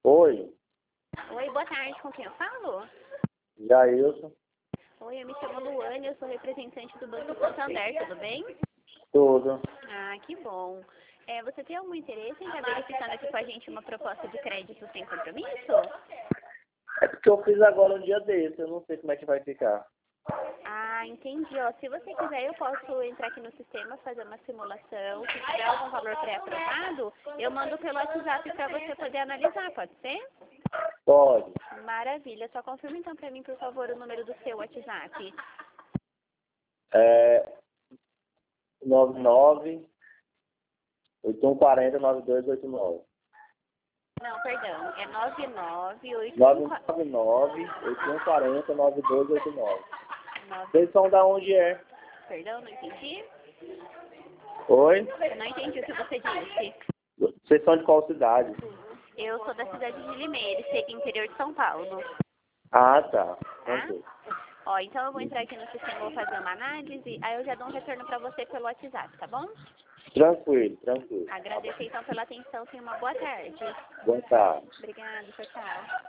Oi, Oi, boa tarde, com quem eu falo? Jailson, Oi, eu me chamo Luane, eu sou representante do Banco Santander, tudo bem? tudo. Ah, que bom. Você tem algum interesse em estar verificando aqui com a gente uma proposta de crédito sem compromisso? É porque eu fiz agora um dia desse, eu não sei como é que vai ficar. Ah, entendi. Ó, se você quiser, eu posso entrar aqui no sistema, fazer uma simulação. Se tiver algum valor pré-aprovado, eu mando pelo WhatsApp para você poder analisar, pode ser? Pode. Maravilha. Só confirma então para mim, por favor, o número do seu WhatsApp. É 99 8140 9289. Não, perdão. É 999 8140 9289. Vocês são da onde é? Perdão, não entendi. Oi? Eu não entendi o que você disse. Vocês são de qual cidade? Eu sou da cidade de Limeira, fica interior de São Paulo. Ah, tá. Tá? Ok. Ó, então eu vou entrar aqui no sistema, vou fazer uma análise, aí eu já dou um retorno pra você pelo WhatsApp, tá bom? Tranquilo, tranquilo. Agradeço então pela atenção, tenha uma boa tarde. Boa tarde. Obrigada, tchau, tchau.